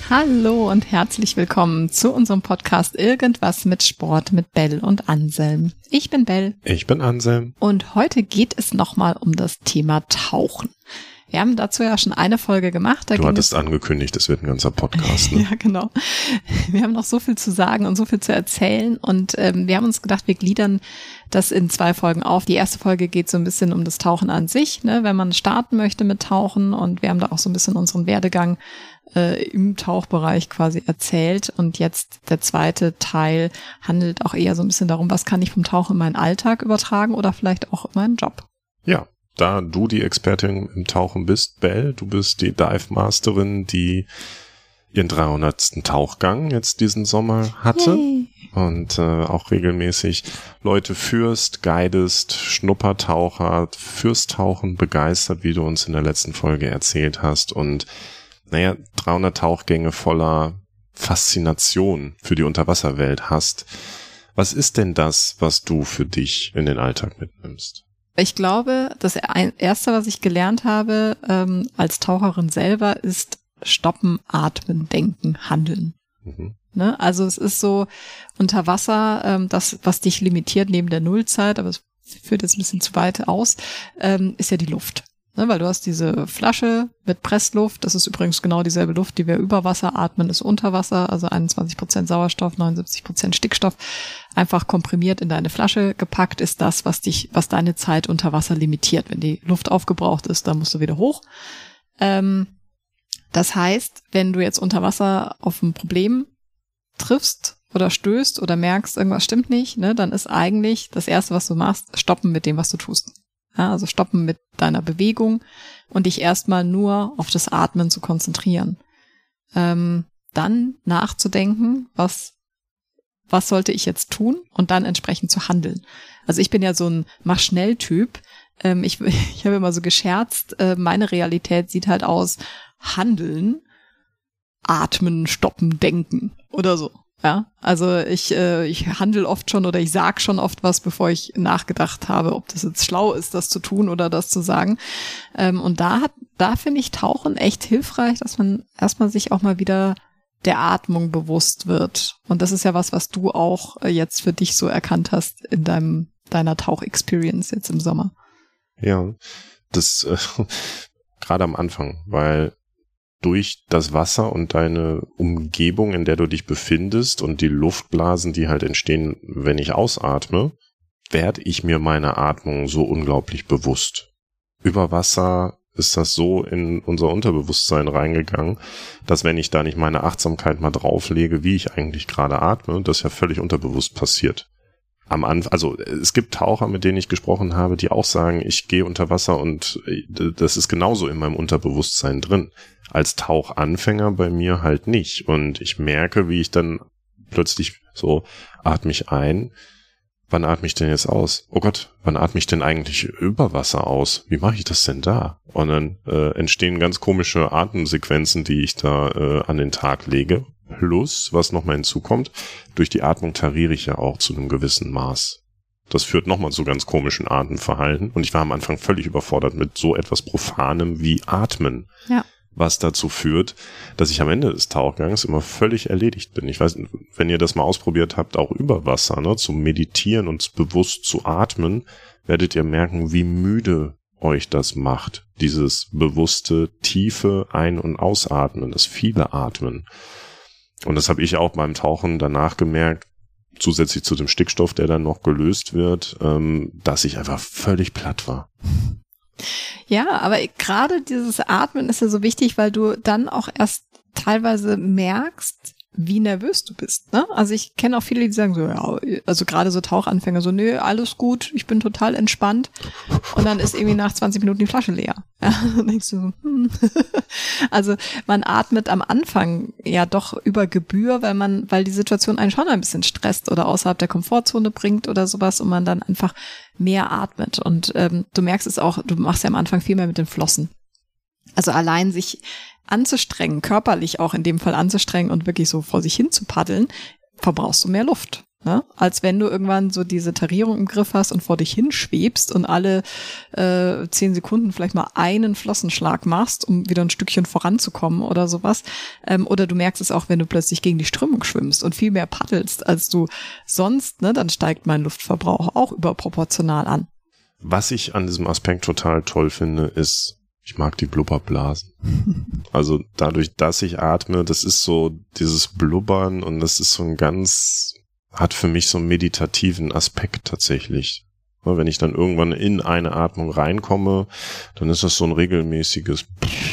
Hallo und herzlich willkommen zu unserem Podcast Irgendwas mit Sport mit Bell und Anselm. Ich bin Bell. Ich bin Anselm. Und heute geht es nochmal um das Thema Tauchen. Wir haben dazu ja schon eine Folge gemacht. Du hattest angekündigt, es wird ein ganzer Podcast. Ne? Ja, genau. Wir haben noch so viel zu sagen und so viel zu erzählen und wir haben uns gedacht, wir gliedern das in 2 Folgen auf. Die erste Folge geht so ein bisschen um das Tauchen an sich, ne, wenn man starten möchte mit Tauchen, und wir haben da auch so ein bisschen unseren Werdegang im Tauchbereich quasi erzählt, und jetzt der zweite Teil handelt auch eher so ein bisschen darum, was kann ich vom Tauchen in meinen Alltag übertragen oder vielleicht auch in meinen Job. Ja. Da du die Expertin im Tauchen bist, Bell, du bist die Dive Masterin, die ihren 300. Tauchgang jetzt diesen Sommer hatte. Yay. Und auch regelmäßig Leute führst, guidest, Schnuppertaucher, fürs Tauchen begeistert, wie du uns in der letzten Folge erzählt hast. Und 300 Tauchgänge voller Faszination für die Unterwasserwelt hast. Was ist denn das, was du für dich in den Alltag mitnimmst? Ich glaube, das Erste, was ich gelernt habe als Taucherin selber, ist stoppen, atmen, denken, handeln. Mhm. Ne? Also es ist so unter Wasser, das, was dich limitiert neben der Nullzeit, aber es führt jetzt ein bisschen zu weit aus, ist ja die Luft. Ne? Weil du hast diese Flasche mit Pressluft, das ist übrigens genau dieselbe Luft, die wir über Wasser atmen, ist unter Wasser, also 21% Sauerstoff, 79% Stickstoff, einfach komprimiert in deine Flasche gepackt, ist das, was deine Zeit unter Wasser limitiert. Wenn die Luft aufgebraucht ist, dann musst du wieder hoch. Das heißt, wenn du jetzt unter Wasser auf ein Problem triffst oder stößt oder merkst, irgendwas stimmt nicht, ne, dann ist eigentlich das Erste, was du machst, stoppen mit dem, was du tust. Ja, also stoppen mit deiner Bewegung und dich erstmal nur auf das Atmen zu konzentrieren. Dann nachzudenken, was sollte ich jetzt tun, und dann entsprechend zu handeln. Also ich bin ja so ein Mach-schnell-Typ. Ich habe immer so gescherzt, meine Realität sieht halt aus: handeln, atmen, stoppen, denken oder so. Ja, also ich handle oft schon oder ich sag schon oft was, bevor ich nachgedacht habe, ob das jetzt schlau ist, das zu tun oder das zu sagen. Und da finde ich Tauchen echt hilfreich, dass man erstmal sich auch mal wieder der Atmung bewusst wird. Und das ist ja was du auch jetzt für dich so erkannt hast in deiner Tauchexperience jetzt im Sommer. Ja, das gerade am Anfang, weil durch das Wasser und deine Umgebung, in der du dich befindest, und die Luftblasen, die halt entstehen, wenn ich ausatme, werde ich mir meiner Atmung so unglaublich bewusst. Über Wasser ist das so in unser Unterbewusstsein reingegangen, dass wenn ich da nicht meine Achtsamkeit mal drauflege, wie ich eigentlich gerade atme, das ja völlig unterbewusst passiert. Am Anfang, also es gibt Taucher, mit denen ich gesprochen habe, die auch sagen, ich gehe unter Wasser und das ist genauso in meinem Unterbewusstsein drin. Als Tauchanfänger bei mir halt nicht. Und ich merke, wie ich dann plötzlich so, atme ich ein, wann atme ich denn jetzt aus? Oh Gott, wann atme ich denn eigentlich über Wasser aus? Wie mache ich das denn da? Und dann entstehen ganz komische Atemsequenzen, die ich da an den Tag lege. Plus, was nochmal hinzukommt, durch die Atmung tariere ich ja auch zu einem gewissen Maß. Das führt nochmal zu ganz komischen Atemverhalten. Und ich war am Anfang völlig überfordert mit so etwas Profanem wie Atmen. Ja. Was dazu führt, dass ich am Ende des Tauchgangs immer völlig erledigt bin. Ich weiß, wenn ihr das mal ausprobiert habt, auch über Wasser, ne, zu meditieren und bewusst zu atmen, werdet ihr merken, wie müde euch das macht. Dieses bewusste, tiefe Ein- und Ausatmen, das viele Atmen. Und das habe ich auch beim Tauchen danach gemerkt, zusätzlich zu dem Stickstoff, der dann noch gelöst wird, dass ich einfach völlig platt war. Ja, aber gerade dieses Atmen ist ja so wichtig, weil du dann auch erst teilweise merkst, wie nervös du bist, ne? Also ich kenne auch viele, die sagen so, ja, also gerade so Tauchanfänger, so, nö, alles gut, ich bin total entspannt. Und dann ist irgendwie nach 20 Minuten die Flasche leer. Ja, dann denkst du so, Also man atmet am Anfang ja doch über Gebühr, weil die Situation einen schon ein bisschen stresst oder außerhalb der Komfortzone bringt oder sowas, und man dann einfach mehr atmet. Und du merkst es auch, du machst ja am Anfang viel mehr mit den Flossen. Also allein sich anzustrengen, körperlich auch in dem Fall anzustrengen und wirklich so vor sich hin zu paddeln, verbrauchst du mehr Luft. Ne? Als wenn du irgendwann so diese Tarierung im Griff hast und vor dich hinschwebst und alle 10 Sekunden vielleicht mal einen Flossenschlag machst, um wieder ein Stückchen voranzukommen oder sowas. Oder du merkst es auch, wenn du plötzlich gegen die Strömung schwimmst und viel mehr paddelst als du sonst, ne? Dann steigt mein Luftverbrauch auch überproportional an. Was ich an diesem Aspekt total toll finde, ist, ich mag die Blubberblasen. Also dadurch, dass ich atme, das ist so dieses Blubbern und das ist so hat für mich so einen meditativen Aspekt tatsächlich. Wenn ich dann irgendwann in eine Atmung reinkomme, dann ist das so ein regelmäßiges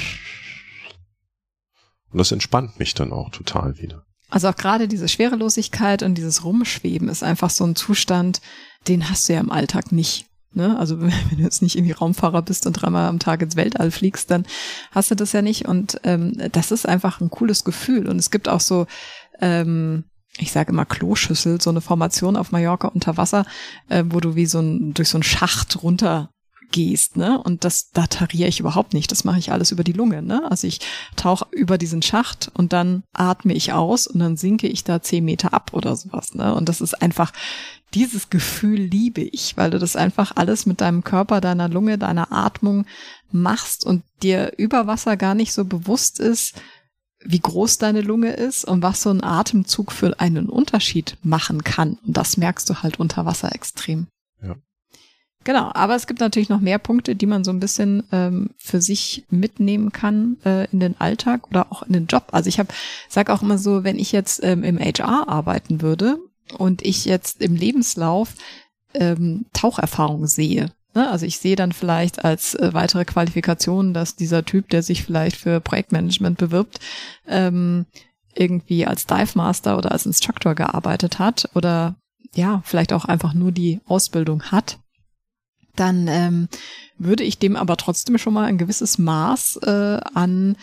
und das entspannt mich dann auch total wieder. Also auch gerade diese Schwerelosigkeit und dieses Rumschweben ist einfach so ein Zustand, den hast du ja im Alltag nicht. Ne? Also wenn du jetzt nicht irgendwie Raumfahrer bist und 3-mal am Tag ins Weltall fliegst, dann hast du das ja nicht. Und das ist einfach ein cooles Gefühl. Und es gibt auch so ich sage immer Kloschüssel, so eine Formation auf Mallorca unter Wasser, wo du wie durch so einen Schacht runter gehst, ne? Und da tariere ich überhaupt nicht. Das mache ich alles über die Lunge, ne? Also ich tauche über diesen Schacht und dann atme ich aus und dann sinke ich da 10 Meter ab oder sowas, ne? Und das ist einfach, dieses Gefühl liebe ich, weil du das einfach alles mit deinem Körper, deiner Lunge, deiner Atmung machst und dir über Wasser gar nicht so bewusst ist, wie groß deine Lunge ist und was so ein Atemzug für einen Unterschied machen kann. Und das merkst du halt unter Wasser extrem. Ja. Genau, aber es gibt natürlich noch mehr Punkte, die man so ein bisschen für sich mitnehmen kann in den Alltag oder auch in den Job. Also ich sage auch immer so, wenn ich jetzt im HR arbeiten würde und ich jetzt im Lebenslauf Taucherfahrung sehe, ne? Also ich sehe dann vielleicht als weitere Qualifikation, dass dieser Typ, der sich vielleicht für Projektmanagement bewirbt, irgendwie als Dive Master oder als Instructor gearbeitet hat oder ja, vielleicht auch einfach nur die Ausbildung hat. Dann würde ich dem aber trotzdem schon mal ein gewisses Maß an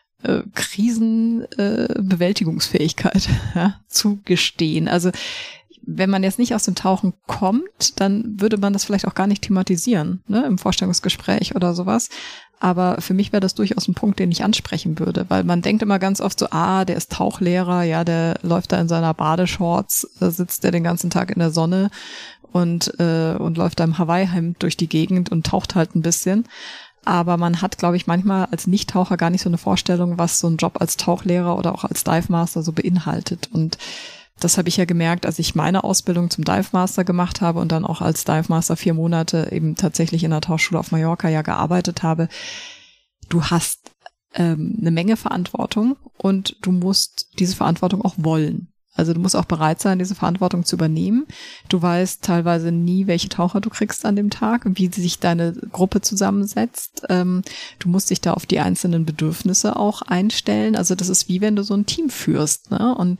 Krisenbewältigungsfähigkeit zugestehen. Also wenn man jetzt nicht aus dem Tauchen kommt, dann würde man das vielleicht auch gar nicht thematisieren, ne, im Vorstellungsgespräch oder sowas. Aber für mich wäre das durchaus ein Punkt, den ich ansprechen würde, weil man denkt immer ganz oft so, der ist Tauchlehrer, ja, der läuft da in seiner Badeshorts, sitzt der den ganzen Tag in der Sonne und läuft da im Hawaii-Hemd durch die Gegend und taucht halt ein bisschen. Aber man hat, glaube ich, manchmal als Nichttaucher gar nicht so eine Vorstellung, was so ein Job als Tauchlehrer oder auch als Dive Master so beinhaltet. Und das habe ich ja gemerkt, als ich meine Ausbildung zum Dive Master gemacht habe und dann auch als Dive Master 4 Monate eben tatsächlich in der Tauchschule auf Mallorca ja gearbeitet habe. Du hast eine Menge Verantwortung und du musst diese Verantwortung auch wollen. Also du musst auch bereit sein, diese Verantwortung zu übernehmen. Du weißt teilweise nie, welche Taucher du kriegst an dem Tag und wie sich deine Gruppe zusammensetzt. Du musst dich da auf die einzelnen Bedürfnisse auch einstellen. Also das ist wie wenn du so ein Team führst, ne? Und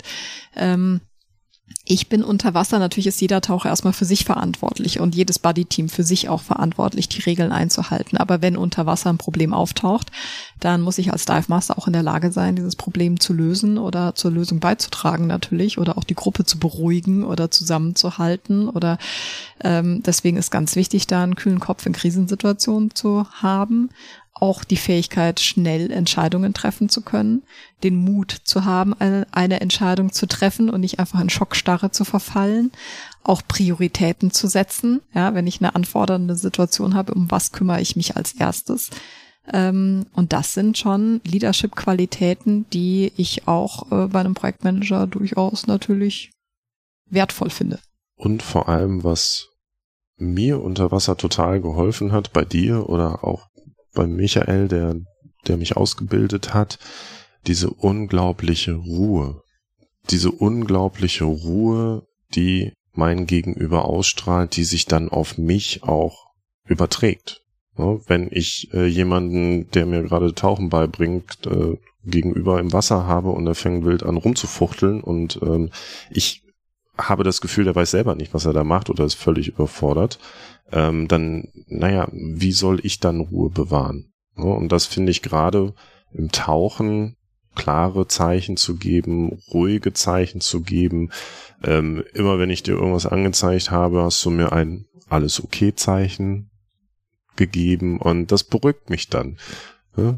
ich bin unter Wasser, natürlich ist jeder Taucher erstmal für sich verantwortlich und jedes Buddy-Team für sich auch verantwortlich, die Regeln einzuhalten. Aber wenn unter Wasser ein Problem auftaucht, dann muss ich als Dive Master auch in der Lage sein, dieses Problem zu lösen oder zur Lösung beizutragen natürlich oder auch die Gruppe zu beruhigen oder zusammenzuhalten. Oder deswegen ist ganz wichtig, da einen kühlen Kopf in Krisensituationen zu haben. Auch die Fähigkeit, schnell Entscheidungen treffen zu können, den Mut zu haben, eine Entscheidung zu treffen und nicht einfach in Schockstarre zu verfallen, auch Prioritäten zu setzen, ja, wenn ich eine anfordernde Situation habe, um was kümmere ich mich als erstes. Und das sind schon Leadership-Qualitäten, die ich auch bei einem Projektmanager durchaus natürlich wertvoll finde. Und vor allem, was mir unter Wasser total geholfen hat, bei dir oder auch bei Michael, der mich ausgebildet hat, diese unglaubliche Ruhe. Diese unglaubliche Ruhe, die mein Gegenüber ausstrahlt, die sich dann auf mich auch überträgt. Ja, wenn ich jemanden, der mir gerade Tauchen beibringt, gegenüber im Wasser habe und er fängt wild an rumzufuchteln und ich habe das Gefühl, der weiß selber nicht, was er da macht oder ist völlig überfordert, dann, wie soll ich dann Ruhe bewahren? Ja, und das finde ich gerade im Tauchen, klare Zeichen zu geben, ruhige Zeichen zu geben. Immer wenn ich dir irgendwas angezeigt habe, hast du mir ein Alles-okay-Zeichen gegeben und das beruhigt mich dann. Ja?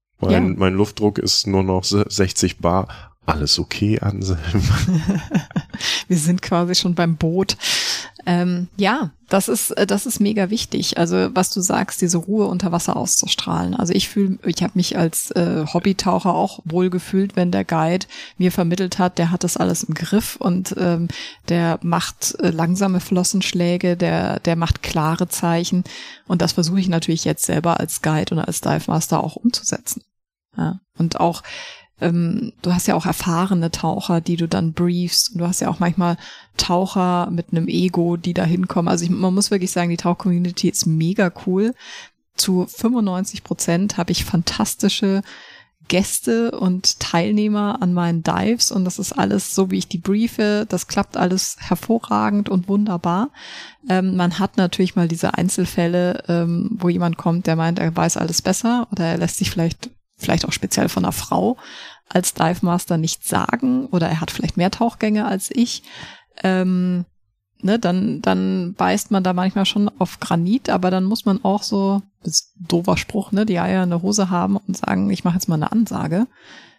Mein Luftdruck ist nur noch 60 Bar. Alles okay, Anselm? Wir sind quasi schon beim Boot. Ja, das ist mega wichtig. Also was du sagst, diese Ruhe unter Wasser auszustrahlen. Also ich habe mich als Hobbytaucher auch wohl gefühlt, wenn der Guide mir vermittelt hat, der hat das alles im Griff und der macht langsame Flossenschläge, der macht klare Zeichen. Und das versuche ich natürlich jetzt selber als Guide und als Dive Master auch umzusetzen. Ja, und auch du hast ja auch erfahrene Taucher, die du dann briefst. Und du hast ja auch manchmal Taucher mit einem Ego, die da hinkommen. Also man muss wirklich sagen, die Tauch-Community ist mega cool. Zu 95% habe ich fantastische Gäste und Teilnehmer an meinen Dives. Und das ist alles so, wie ich die briefe. Das klappt alles hervorragend und wunderbar. Man hat natürlich mal diese Einzelfälle, wo jemand kommt, der meint, er weiß alles besser oder er lässt sich vielleicht auch speziell von einer Frau als Dive Master nicht sagen oder er hat vielleicht mehr Tauchgänge als ich, dann beißt man da manchmal schon auf Granit, aber dann muss man auch so, das ist ein doofer Spruch, die Eier in der Hose haben und sagen, ich mache jetzt mal eine Ansage.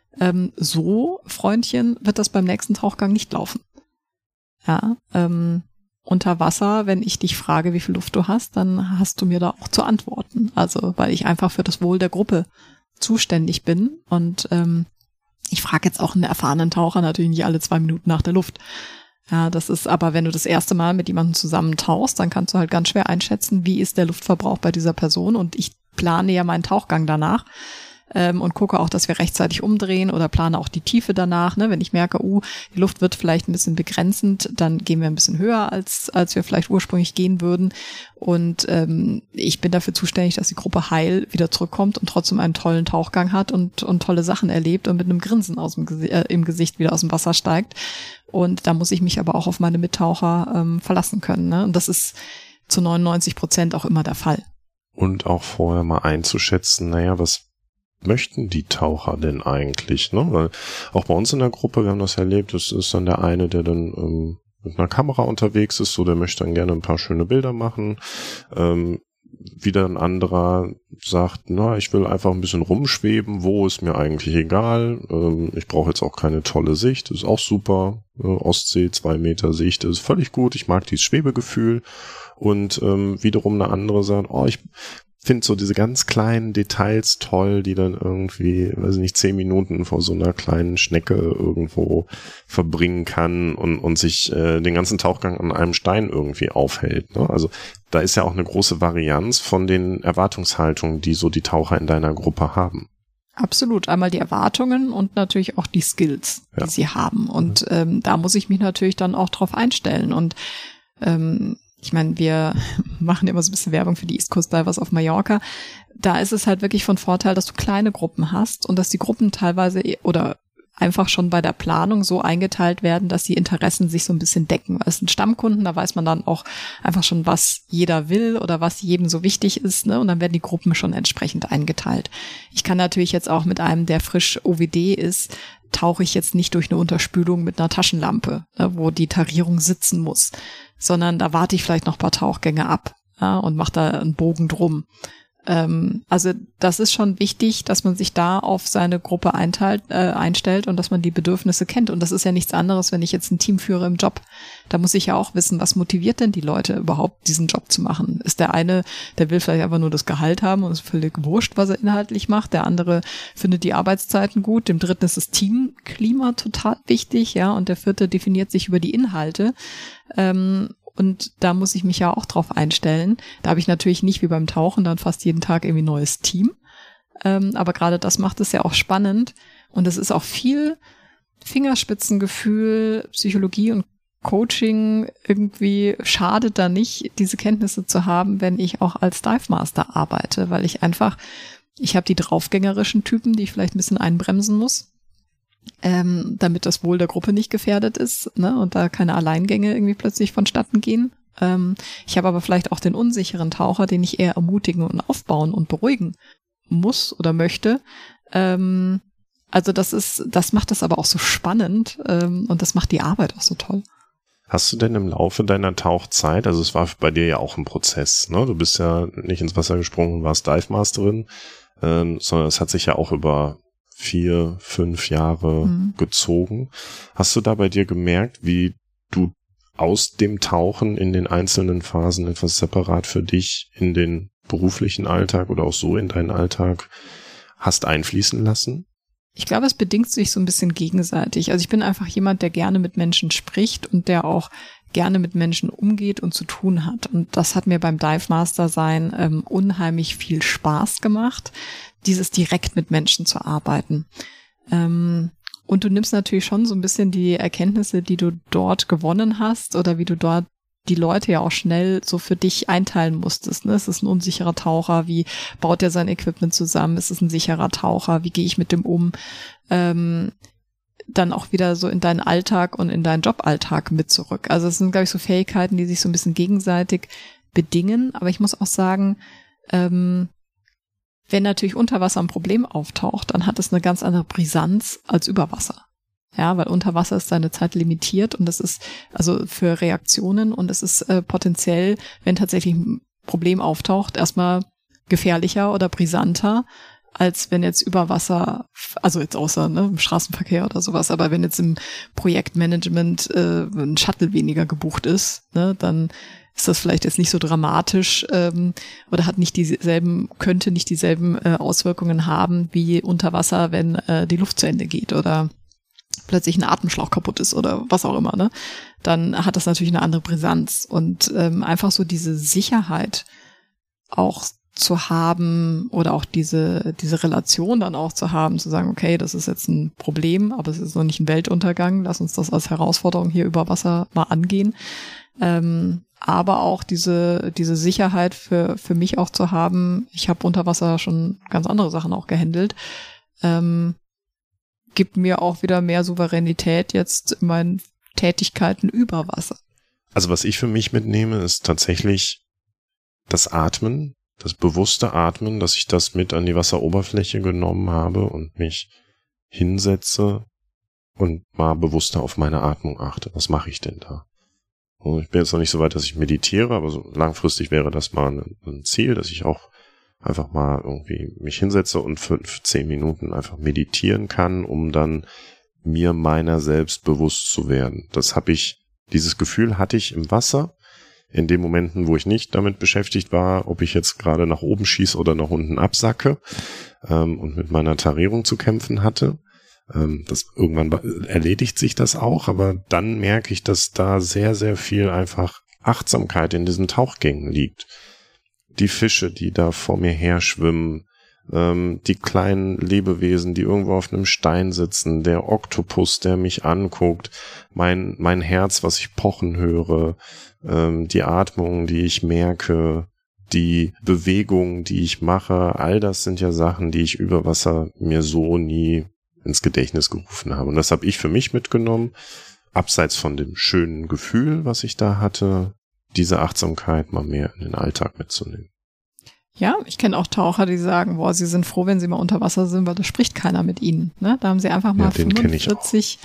So, Freundchen, wird das beim nächsten Tauchgang nicht laufen. Ja, unter Wasser, wenn ich dich frage, wie viel Luft du hast, dann hast du mir da auch zu antworten. Also, weil ich einfach für das Wohl der Gruppe zuständig bin und ich frage jetzt auch einen erfahrenen Taucher natürlich nicht alle 2 Minuten nach der Luft. Ja, das ist aber, wenn du das erste Mal mit jemandem zusammen tauchst, dann kannst du halt ganz schwer einschätzen, wie ist der Luftverbrauch bei dieser Person und ich plane ja meinen Tauchgang danach und gucke auch, dass wir rechtzeitig umdrehen oder plane auch die Tiefe danach. Wenn ich merke, die Luft wird vielleicht ein bisschen begrenzend, dann gehen wir ein bisschen höher, als wir vielleicht ursprünglich gehen würden. Und ich bin dafür zuständig, dass die Gruppe heil wieder zurückkommt und trotzdem einen tollen Tauchgang hat und tolle Sachen erlebt und mit einem Grinsen im Gesicht wieder aus dem Wasser steigt. Und da muss ich mich aber auch auf meine Mittaucher verlassen können. Und das ist zu 99% auch immer der Fall. Und auch vorher mal einzuschätzen, was möchten die Taucher denn eigentlich? Weil auch bei uns in der Gruppe, wir haben das erlebt, das ist dann der eine, der dann mit einer Kamera unterwegs ist, so der möchte dann gerne ein paar schöne Bilder machen. Wieder ein anderer sagt, ich will einfach ein bisschen rumschweben, wo ist mir eigentlich egal. Ich brauche jetzt auch keine tolle Sicht, ist auch super. Ostsee, 2 Meter Sicht ist völlig gut, ich mag dieses Schwebegefühl. Und wiederum eine andere sagt, ich finde so diese ganz kleinen Details toll, die dann irgendwie, 10 Minuten vor so einer kleinen Schnecke irgendwo verbringen kann und sich den ganzen Tauchgang an einem Stein irgendwie aufhält. Also da ist ja auch eine große Varianz von den Erwartungshaltungen, die so die Taucher in deiner Gruppe haben. Absolut. Einmal die Erwartungen und natürlich auch die Skills, die sie haben. Und da muss ich mich natürlich dann auch drauf einstellen. Und ich meine, wir machen immer so ein bisschen Werbung für die East Coast Divers auf Mallorca. Da ist es halt wirklich von Vorteil, dass du kleine Gruppen hast und dass die Gruppen teilweise oder einfach schon bei der Planung so eingeteilt werden, dass die Interessen sich so ein bisschen decken. Weil es sind Stammkunden, da weiß man dann auch einfach schon, was jeder will oder was jedem so wichtig ist, und dann werden die Gruppen schon entsprechend eingeteilt. Ich kann natürlich jetzt auch mit einem, der frisch OWD ist, tauche ich jetzt nicht durch eine Unterspülung mit einer Taschenlampe, wo die Tarierung sitzen muss, sondern da warte ich vielleicht noch ein paar Tauchgänge ab und mache da einen Bogen drum. Also das ist schon wichtig, dass man sich da auf seine Gruppe einstellt und dass man die Bedürfnisse kennt. Und das ist ja nichts anderes, wenn ich jetzt ein Team führe im Job. Da muss ich ja auch wissen, was motiviert denn die Leute überhaupt, diesen Job zu machen? Ist der eine, der will vielleicht einfach nur das Gehalt haben und ist völlig wurscht, was er inhaltlich macht. Der andere findet die Arbeitszeiten gut. Dem dritten ist das Teamklima total wichtig, und der vierte definiert sich über die Inhalte. Und da muss ich mich ja auch drauf einstellen. Da habe ich natürlich nicht wie beim Tauchen dann fast jeden Tag irgendwie ein neues Team. Aber gerade das macht es ja auch spannend. Und es ist auch viel Fingerspitzengefühl, Psychologie und Coaching. Irgendwie schadet da nicht, diese Kenntnisse zu haben, wenn ich auch als Dive Master arbeite. Weil ich habe die draufgängerischen Typen, die ich vielleicht ein bisschen einbremsen muss. Damit das Wohl der Gruppe nicht gefährdet ist, und da keine Alleingänge irgendwie plötzlich vonstatten gehen. Ich habe aber vielleicht auch den unsicheren Taucher, den ich eher ermutigen und aufbauen und beruhigen muss oder möchte. Also das macht das aber auch so spannend und das macht die Arbeit auch so toll. Hast du denn im Laufe deiner Tauchzeit, also es war bei dir ja auch ein Prozess, du bist ja nicht ins Wasser gesprungen, warst Dive Masterin, sondern es hat sich ja auch über 4, 5 Jahre gezogen. Hast du da bei dir gemerkt, wie du aus dem Tauchen in den einzelnen Phasen etwas separat für dich in den beruflichen Alltag oder auch so in deinen Alltag hast einfließen lassen? Ich glaube, es bedingt sich so ein bisschen gegenseitig. Also ich bin einfach jemand, der gerne mit Menschen spricht und der auch gerne mit Menschen umgeht und zu tun hat. Und das hat mir beim Dive Master sein unheimlich viel Spaß gemacht, dieses direkt mit Menschen zu arbeiten. Und du nimmst natürlich schon so ein bisschen die Erkenntnisse, die du dort gewonnen hast oder wie du dort die Leute ja auch schnell so für dich einteilen musstest. Ne? Es ist ein unsicherer Taucher, wie baut er sein Equipment zusammen? Es ist ein sicherer Taucher, wie gehe ich mit dem um? Dann auch wieder so in deinen Alltag und in deinen Joballtag mit zurück. Also es sind, glaube ich, so Fähigkeiten, die sich so ein bisschen gegenseitig bedingen. Aber ich muss auch sagen, wenn natürlich unter Wasser ein Problem auftaucht, dann hat es eine ganz andere Brisanz als über Wasser. Ja, weil unter Wasser ist deine Zeit limitiert und das ist also für Reaktionen und es ist potenziell, wenn tatsächlich ein Problem auftaucht, erstmal gefährlicher oder brisanter, als wenn jetzt über Wasser, also jetzt außer im Straßenverkehr oder sowas, aber wenn jetzt im Projektmanagement ein Shuttle weniger gebucht ist, dann ist das vielleicht jetzt nicht so dramatisch oder könnte nicht dieselben Auswirkungen haben wie unter Wasser, wenn die Luft zu Ende geht oder plötzlich ein Atemschlauch kaputt ist oder was auch immer, ne? Dann hat das natürlich eine andere Brisanz und einfach so diese Sicherheit auch zu haben oder auch diese Relation dann auch zu haben, zu sagen, okay, das ist jetzt ein Problem, aber es ist noch nicht ein Weltuntergang, lass uns das als Herausforderung hier über Wasser mal angehen. Aber auch diese Sicherheit für mich auch zu haben, ich habe unter Wasser schon ganz andere Sachen auch gehandelt, gibt mir auch wieder mehr Souveränität jetzt in meinen Tätigkeiten über Wasser. Also was ich für mich mitnehme, ist tatsächlich das Atmen, das bewusste Atmen, dass ich das mit an die Wasseroberfläche genommen habe und mich hinsetze und mal bewusster auf meine Atmung achte. Was mache ich denn da? Und ich bin jetzt noch nicht so weit, dass ich meditiere, aber so langfristig wäre das mal ein Ziel, dass ich auch einfach mal irgendwie mich hinsetze und 5-10 Minuten einfach meditieren kann, um dann mir meiner selbst bewusst zu werden. Dieses Gefühl hatte ich im Wasser, in den Momenten, wo ich nicht damit beschäftigt war, ob ich jetzt gerade nach oben schieße oder nach unten absacke und mit meiner Tarierung zu kämpfen hatte. Irgendwann erledigt sich das auch, aber dann merke ich, dass da sehr, sehr viel einfach Achtsamkeit in diesen Tauchgängen liegt. Die Fische, die da vor mir her schwimmen, die kleinen Lebewesen, die irgendwo auf einem Stein sitzen, der Oktopus, der mich anguckt, mein Herz, was ich pochen höre, die Atmung, die ich merke, die Bewegung, die ich mache, all das sind ja Sachen, die ich über Wasser mir so nie ins Gedächtnis gerufen habe. Und das habe ich für mich mitgenommen, abseits von dem schönen Gefühl, was ich da hatte, diese Achtsamkeit mal mehr in den Alltag mitzunehmen. Ja, ich kenne auch Taucher, die sagen, sie sind froh, wenn sie mal unter Wasser sind, weil da spricht keiner mit ihnen. Ne? Da haben sie einfach mal 45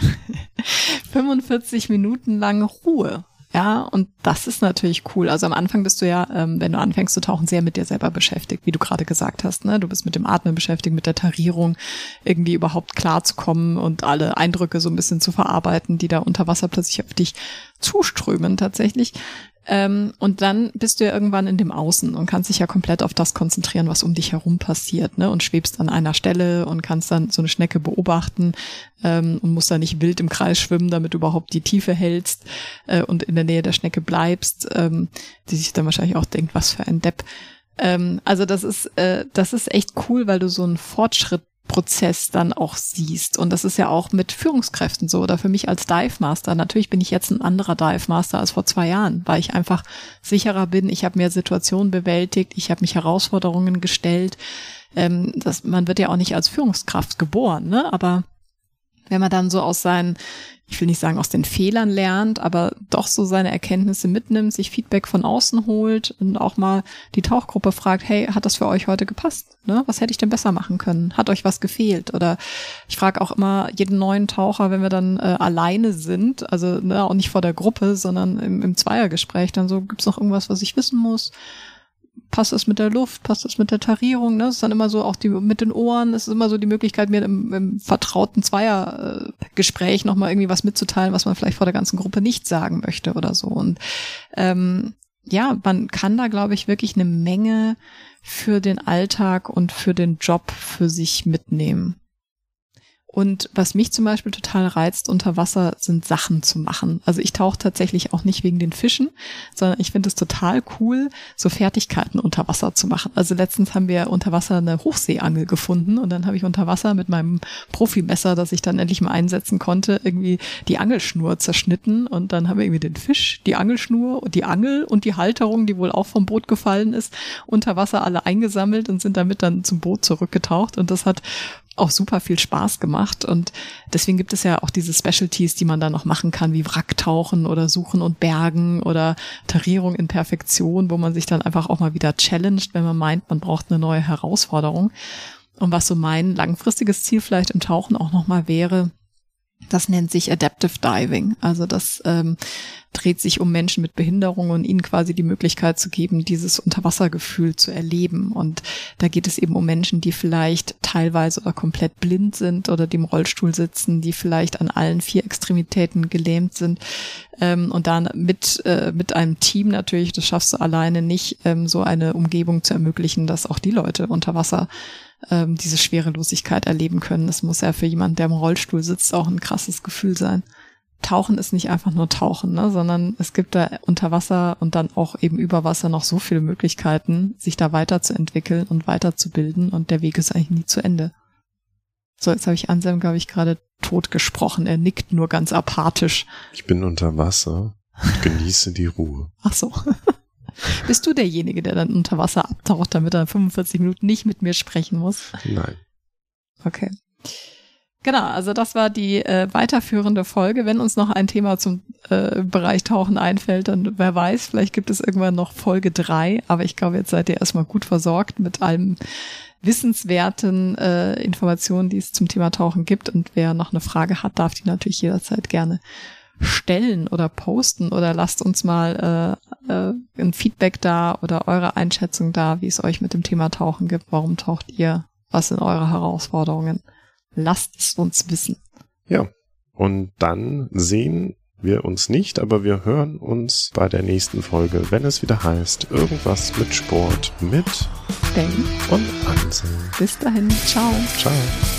Minuten lang Ruhe. Ja, und das ist natürlich cool. Also am Anfang bist du ja, wenn du anfängst zu tauchen, sehr mit dir selber beschäftigt, wie du gerade gesagt hast. Ne? Du bist mit dem Atmen beschäftigt, mit der Tarierung, irgendwie überhaupt klarzukommen und alle Eindrücke so ein bisschen zu verarbeiten, die da unter Wasser plötzlich auf dich zuströmen tatsächlich. Und dann bist du ja irgendwann in dem Außen und kannst dich ja komplett auf das konzentrieren, was um dich herum passiert, ne? Und schwebst an einer Stelle und kannst dann so eine Schnecke beobachten und musst da nicht wild im Kreis schwimmen, damit du überhaupt die Tiefe hältst und in der Nähe der Schnecke bleibst, die sich dann wahrscheinlich auch denkt, was für ein Depp. Also das ist echt cool, weil du so einen Fortschrittprozess dann auch siehst. Und das ist ja auch mit Führungskräften so oder für mich als Dive Master. Natürlich bin ich jetzt ein anderer Dive Master als vor 2 Jahren, weil ich einfach sicherer bin. Ich habe mehr Situationen bewältigt. Ich habe mich Herausforderungen gestellt. Man wird ja auch nicht als Führungskraft geboren, ne? Aber wenn man dann so ich will nicht sagen aus den Fehlern lernt, aber doch so seine Erkenntnisse mitnimmt, sich Feedback von außen holt und auch mal die Tauchgruppe fragt, hey, hat das für euch heute gepasst? Ne? Was hätte ich denn besser machen können? Hat euch was gefehlt? Oder ich frage auch immer jeden neuen Taucher, wenn wir dann alleine sind, also auch nicht vor der Gruppe, sondern im Zweiergespräch, dann so, gibt's noch irgendwas, was ich wissen muss? passt es mit der Luft, passt es mit der Tarierung, ne? Es ist dann immer so auch mit den Ohren, es ist immer so die Möglichkeit, mir im vertrauten Zweiergespräch nochmal irgendwie was mitzuteilen, was man vielleicht vor der ganzen Gruppe nicht sagen möchte oder so. Und man kann da, glaube ich, wirklich eine Menge für den Alltag und für den Job für sich mitnehmen. Und was mich zum Beispiel total reizt unter Wasser, sind Sachen zu machen. Also ich tauche tatsächlich auch nicht wegen den Fischen, sondern ich finde es total cool, so Fertigkeiten unter Wasser zu machen. Also letztens haben wir unter Wasser eine Hochseeangel gefunden und dann habe ich unter Wasser mit meinem Profimesser, das ich dann endlich mal einsetzen konnte, irgendwie die Angelschnur zerschnitten und dann haben wir irgendwie den Fisch, die Angelschnur, die Angel und die Halterung, die wohl auch vom Boot gefallen ist, unter Wasser alle eingesammelt und sind damit dann zum Boot zurückgetaucht und das hat auch super viel Spaß gemacht und deswegen gibt es ja auch diese Specialties, die man da noch machen kann, wie Wracktauchen oder Suchen und Bergen oder Tarierung in Perfektion, wo man sich dann einfach auch mal wieder challenged, wenn man meint, man braucht eine neue Herausforderung. Und was so mein langfristiges Ziel vielleicht im Tauchen auch nochmal wäre, das nennt sich Adaptive Diving. Also das dreht sich um Menschen mit Behinderung und ihnen quasi die Möglichkeit zu geben, dieses Unterwassergefühl zu erleben. Und da geht es eben um Menschen, die vielleicht teilweise oder komplett blind sind oder die im Rollstuhl sitzen, die vielleicht an allen 4 Extremitäten gelähmt sind. Und dann mit einem Team natürlich, das schaffst du alleine nicht, so eine Umgebung zu ermöglichen, dass auch die Leute unter Wasser diese Schwerelosigkeit erleben können. Das muss ja für jemanden, der im Rollstuhl sitzt, auch ein krasses Gefühl sein. Tauchen ist nicht einfach nur Tauchen, ne, sondern es gibt da unter Wasser und dann auch eben über Wasser noch so viele Möglichkeiten, sich da weiterzuentwickeln und weiterzubilden und der Weg ist eigentlich nie zu Ende. So, jetzt habe ich Anselm, glaube ich, gerade tot gesprochen. Er nickt nur ganz apathisch. Ich bin unter Wasser und genieße die Ruhe. Ach so. Bist du derjenige, der dann unter Wasser abtaucht, damit er 45 Minuten nicht mit mir sprechen muss? Nein. Okay. Genau, also das war die weiterführende Folge. Wenn uns noch ein Thema zum Bereich Tauchen einfällt, dann wer weiß, vielleicht gibt es irgendwann noch Folge 3. Aber ich glaube, jetzt seid ihr erstmal gut versorgt mit allem wissenswerten Informationen, die es zum Thema Tauchen gibt. Und wer noch eine Frage hat, darf die natürlich jederzeit gerne stellen oder posten oder lasst uns mal ein Feedback da oder eure Einschätzung da, wie es euch mit dem Thema Tauchen gibt. Warum taucht ihr? Was sind eure Herausforderungen? Lasst es uns wissen. Ja, und dann sehen wir uns nicht, aber wir hören uns bei der nächsten Folge, wenn es wieder heißt, irgendwas mit Sport mit Ben und Anselm. Bis dahin, ciao. Ciao.